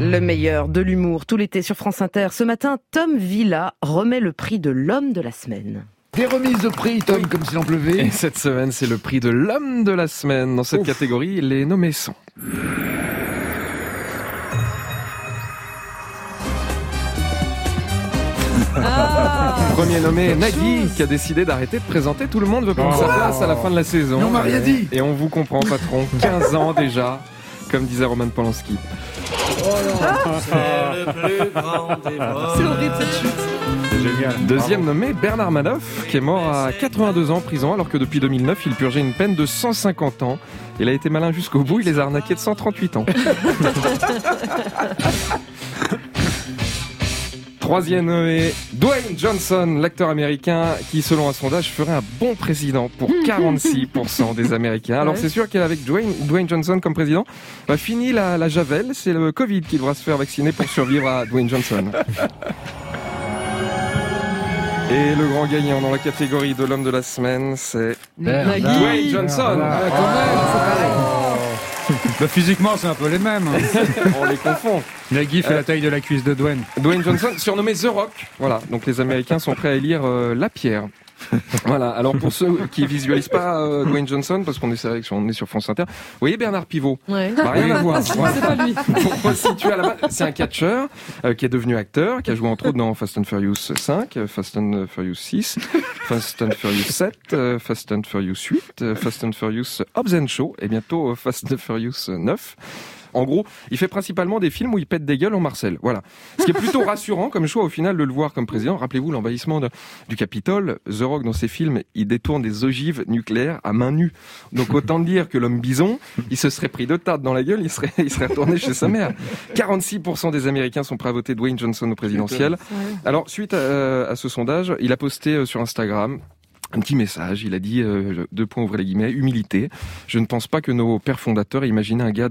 Le meilleur de l'humour tout l'été sur France Inter. Ce matin, Tom Villa remet le prix de l'homme de la semaine. Des remises de prix, Tom, comme s'il en pleuvait. Et cette semaine, c'est le prix de l'homme de la semaine. Dans cette catégorie, les nommés sont... Premier nommé, Nagui, qui a décidé d'arrêter de présenter Tout le monde veut prendre sa place à la fin de la saison. Mais on m'a rien dit. Et on vous comprend, patron. 15 ans déjà, comme disait Roman Polanski. C'est horrible cette chute. C'est génial. Deuxième nommé, Bernard Madoff, qui est mort à 82 ans en prison, alors que depuis 2009, il purgeait une peine de 150 ans. Il a été malin jusqu'au bout, il les a arnaqués de 138 ans. Troisième nommé, Dwayne Johnson, l'acteur américain qui, selon un sondage, ferait un bon président pour 46% des Américains. Alors c'est sûr qu'avec Dwayne Johnson comme président, fini la javel, c'est le Covid qui devra se faire vacciner pour survivre à Dwayne Johnson. Et le grand gagnant dans la catégorie de l'homme de la semaine, c'est Nagui. Dwayne Johnson. Physiquement, c'est un peu les mêmes. On les confond. Nagui fait la taille de la cuisse de Dwayne. Dwayne Johnson, surnommé The Rock. Voilà, donc les Américains sont prêts à élire la pierre. Voilà, alors pour ceux qui visualisent pas Dwayne Johnson, parce qu'on est sur France Inter, vous voyez Bernard Pivot, Ouais. rien à voir. C'est pas lui. Pour resituer à la base, c'est un catcheur qui est devenu acteur, qui a joué entre autres dans Fast and Furious 5, Fast and Furious 6, Fast and Furious 7, Fast and Furious 8, Fast and Furious Hobbs and Shaw, et bientôt Fast and Furious 9. En gros, il fait principalement des films où il pète des gueules en Marcel. Voilà. Ce qui est plutôt rassurant comme choix au final de le voir comme président. Rappelez-vous l'envahissement du Capitole. The Rock, dans ses films, il détourne des ogives nucléaires à main nue. Donc autant dire que l'homme bison, il se serait pris 2 tartes dans la gueule, il serait retourné chez sa mère. 46% des Américains sont prêts à voter Dwayne Johnson au présidentiel. Alors, suite à ce sondage, il a posté sur Instagram un petit message, il a dit, 2 points ouvrez les guillemets, humilité. Je ne pense pas que nos pères fondateurs imaginaient un gars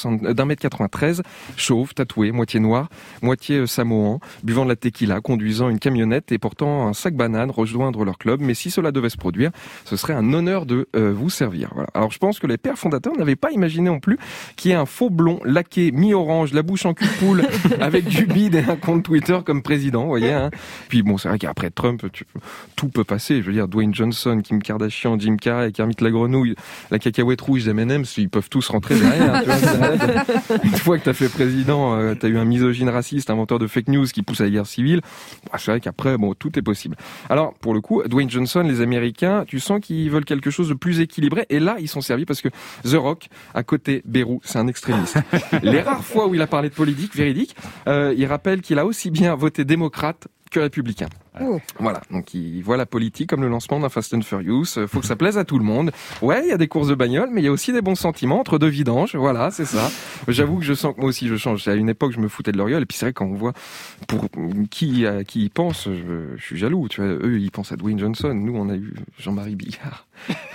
d'1m93, chauve, tatoué, moitié noir, moitié samoan, buvant de la tequila, conduisant une camionnette et portant un sac banane rejoindre leur club. Mais si cela devait se produire, ce serait un honneur de vous servir. Voilà. Alors je pense que les pères fondateurs n'avaient pas imaginé non plus qu'il y ait un faux blond, laqué, mi-orange, la bouche en cul de poule, avec du bide et un compte Twitter comme président, vous voyez. Hein. Puis bon, c'est vrai qu'après Trump, tout peut passer. Je veux dire, Dwayne Johnson, Kim Kardashian, Jim Carrey, Kermit la grenouille, la cacahuète rouge, M&M's, ils peuvent tous rentrer derrière. Tu vois, une fois que t'as fait président, t'as eu un misogyne raciste, inventeur de fake news qui pousse à la guerre civile. C'est vrai qu'après, bon, tout est possible. Alors, pour le coup, Dwayne Johnson, les Américains, tu sens qu'ils veulent quelque chose de plus équilibré. Et là, ils sont servis parce que The Rock, à côté Bérou, c'est un extrémiste. Les rares fois où il a parlé de politique véridique, il rappelle qu'il a aussi bien voté démocrate que républicain. Voilà, donc il voit la politique comme le lancement d'un Fast and Furious. Faut que ça plaise à tout le monde. Ouais, il y a des courses de bagnole, mais il y a aussi des bons sentiments entre 2 vidanges. Voilà, c'est ça. J'avoue que je sens que moi aussi je change. À une époque, je me foutais de leur gueule, et puis c'est vrai quand on voit pour qui ils pensent, je suis jaloux. Tu vois, eux ils pensent à Dwayne Johnson. Nous, on a eu Jean-Marie Bigard.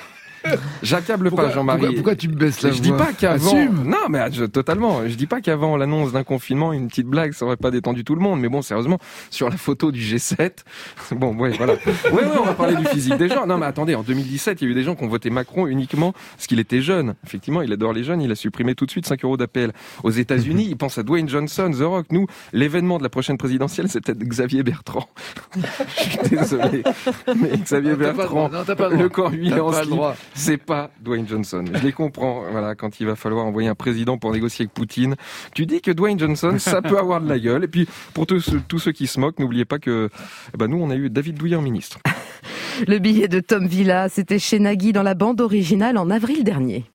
J'accable pas Jean-Marie. Pourquoi tu me baisses la voix? Je dis pas qu'avant. Assume. Non, mais totalement. Je dis pas qu'avant l'annonce d'un confinement, une petite blague, ça aurait pas détendu tout le monde. Mais bon, sérieusement, sur la photo du G7, bon, ouais, voilà. Ouais, on va parler du physique des gens. Non, mais attendez, en 2017, il y a eu des gens qui ont voté Macron uniquement parce qu'il était jeune. Effectivement, il adore les jeunes. Il a supprimé tout de suite 5 € d'APL. Aux États-Unis, il pense à Dwayne Johnson, The Rock. Nous, l'événement de la prochaine présidentielle, c'est peut-être Xavier Bertrand. Je suis désolé, mais Xavier Bertrand, le corps huilé en slip. C'est pas Dwayne Johnson. Je les comprends. Voilà, quand il va falloir envoyer un président pour négocier avec Poutine, tu dis que Dwayne Johnson, ça peut avoir de la gueule. Et puis, pour tous ceux qui se moquent, n'oubliez pas que, nous, on a eu David Douillet en ministre. Le billet de Tom Villa, c'était chez Nagui dans la bande originale en avril dernier.